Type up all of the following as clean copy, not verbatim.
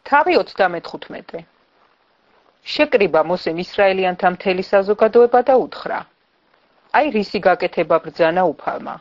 თავი 35. შეკრიბა მოსემ ისრაელიანთა მთელი საზოგადოება და უთხრა: აი რისი გაკეთება ბრძანა უფალმა.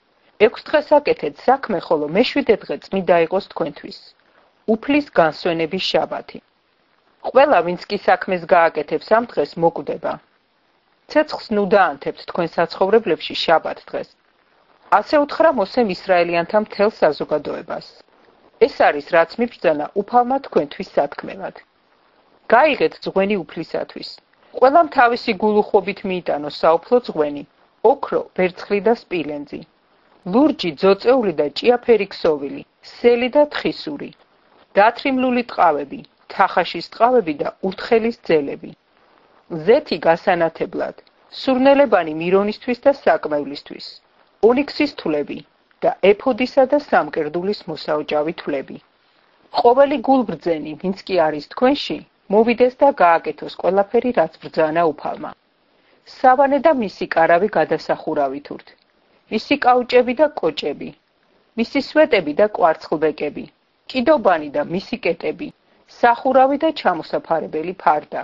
6 დღეს აკეთეთ საქმე, ხოლო მე-7 დღე წმიდა იყოს თქვენთვის, უფლის განსვენების შაბათი. ყველა, ვინც კი საქმეს გააკეთებს ამ დღეს, მოკვდება. ცეცხლს ნუ დაანთებთ თქვენ საცხოვრებლებში შაბათ დღეს. ასე უთხრა მოსემ ისრაელიანთა მთელ საზოგადოებას. ეს არის რაც მიბრძანა უფალმა თქვენთვის სათქმელად. გაიღეთ ძღვენი უფლისათვის. ყველამ თავისი გულუხვობით მიიტანოს საუფლო ძღვენი, ოქრო, ვერცხლი და სპილენძი, ლურჯი, ძოწეული და ჭიაფერი ქსოვილი, სელი და თხისური, დათრიმლული ტყავები, თახაშის ტყავები და უთხელის ძელები, ზეთი გასანათებლად, სურნელებანი მირონისთვის და საკმევლისთვის, ონიქსის თვლები და ეფოდისა და სამკერდულის მოსაოჯავი თვლები. ყოველი გულბრძენი, ვინც კი არის თქვენში, მოვიდეს და გააკეთოს ყველაფერი, რაც ბრძანა უფალმა. სავანე და მისი კარავი გადასახურავით ურთ, მისი კაუჭები და კოჭები, მისი სვეტები და კვარცხლბეკები, კიდობანი და მისი კეტები, სახურავი და ჩამოსაფარებელი ფარდა,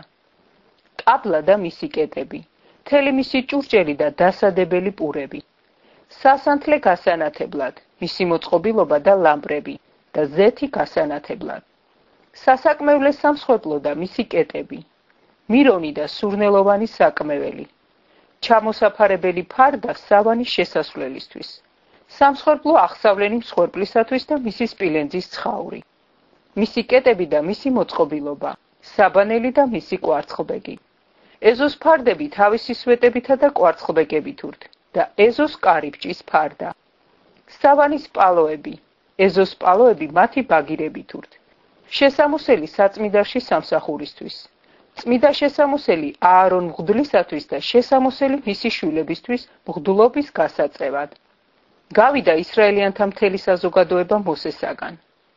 კაბლა და მისი კეტები, მთელი მისი ჭურჭელი და დასადებელი პურები, სასანთლე გასანათებლად, მისი მოწყობილობა და ლამპრები და ზეთი გასანათებლად, სასაკმევლე სამსხვერპლო და მისი კეტები, მირონი და სურნელოვანი საკმეველი, ჩამოსაფარებელი ფარდა სავანის შესასვლელისთვის, სამსხვერპლო აღსავლენი მსხვერპლისათვის და მისი სპილენძის ცხაური, მისი კეტები და მისი მოწყობილობა, საბანელი და მისი კვარცხლბეკი. ეზოს ფარდები თავისი სვეტებითა და კვარცხლბეკებით ურთ და ეზოს კარიბჭის ფარდა. სავანის პალოები, ეზოს პალოები მათი ბაგირებით ურთ. შესამოსელი საწმიდარში სამსახურისთვის. წმიდა შესამოსელი აარონ მღვდლისათვის და შესამოსელი მისი შვილებისთვის მღვდლობის გასაწევად. გავიდა ისრაელიანთა მთელი საზოგადოება მოსესაგან.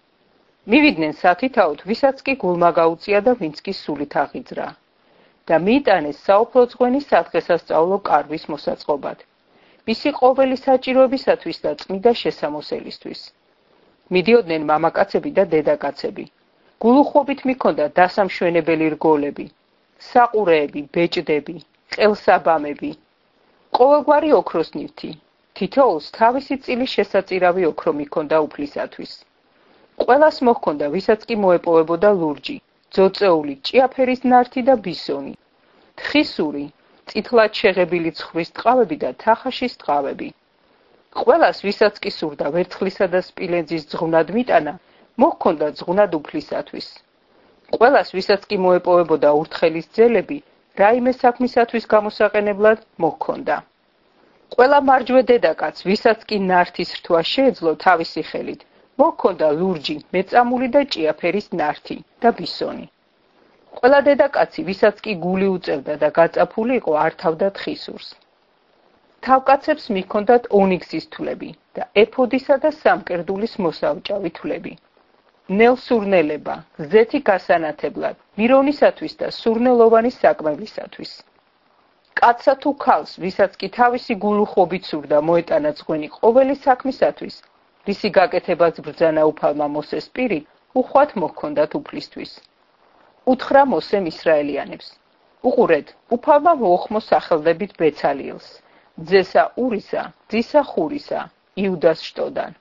მივიდნენ სათითაოდ, ვისაც კი გულმა გაუწია და ვინც კი სულით აღიძრა. და მიიტანეს საუფლო ძღვენი სადღესასწაულო კარვის მოსაწყობად. მისი ყოველი საჭიროებისათვის და წმიდა შესამოსელისთვის. მიდიოდნენ მამაკაცები და დედაკაცები. გულუხვობით მიქონდა დასამშვენებელი რგოლები, საყურეები, ბეჭდები, ყელსაბამები, ყოველგვარი ოქროს ნივთი. თითოეულს თავისი წილის შესაწირავი ოქრო მიქონდა უფლისათვის. ყველას მოჰქონდა, ვისაც კი მოეპოვებოდა ლურჯი, ძოწეული, ჭიაფერის ნართი და ბისონი, თხისური, წითლად შეღებილი ცხვრის ტყავები და თახაშის ტყავები. ყველას, ვისაც კი სურდა ვერცხლისა და სპილენძის ძღვნად მიტანა, მოჰქონდა ძღვნად უფლისათვის. ყველას, ვისაც კი მოეპოვებოდა ურთხელის ძელები, რაიმე საქმისათვის გამოსაყენებლად მოჰქონდა. ყველა მარჯვე დედაკაც, ვისაც კი ნართის რთვა შეეძლო თავისი ხელით, მოჰქონდა ლურჯი, მეწამული და ჭიაფერის ნართი და ბისონი. ყველა დედაკაცი, ვისაც კი გული უწევდა და გაწაფული იყო, ართავდა თხისურს. თავკაცებს მიჰქონდათ ონიქსის თვლები და ეფოდისა და სამკერდულის მოსაოჭავი თვლები. ნელსურნელება, ზეთი გასანათებლად, მირონისათვის და სურნელოვანი საკმევლისათვის. კაცსა თუ ქალს, ვისაც კი თავისი გულუხვობით სურდა მოეტანა ძღვენი ყოველი საქმისათვის, რისი გაკეთებაც ბრძანა უფალმა მოსეს პირი, უხვად მოჰქონდათ უფლისთვის. უთხრა მოსემ ისრაელიანებს: უყურეთ, უფალმა მოუხმო სახელდებით ბეცალიელს, ძესა ურისა, ძისა ხურისა, იუდას შტოდან.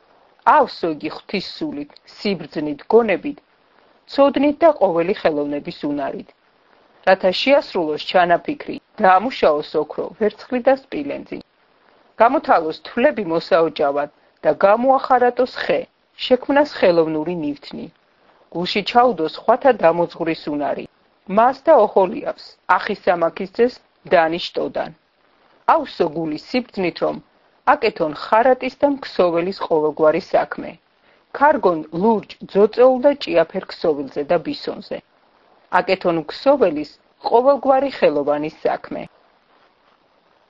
ავსო იგი ღვთის სულით, სიბრძნით, გონებით, ცოდნით და ყოველი ხელოვნების უნარით, რათა შეასრულოს ჩანაფიქრი, დაამუშავოს ოქრო, ვერცხლი და სპილენძი. გამოთალოს თვლები მოსაოჯავად და გამოახარატოს ხე, შექმნას ხელოვნური ნივთნი. გულში ჩაუდოს ხვათა დამოძღვრის უნარი, მას და ოჰოლიავს, ახისამაქის ძეს დანის შტოდან. ავსო გული სიბრძნით, რომ აკეთონ ხარატის და მქსოველის ყოველგვარი საქმე. ქარგონ ლურჯ, ძოწეულ და ჭიაფერ ქსოვილზე და ბისონზე. აკეთონ მქსოველის ყოველგვარი ხელოვანის საქმე.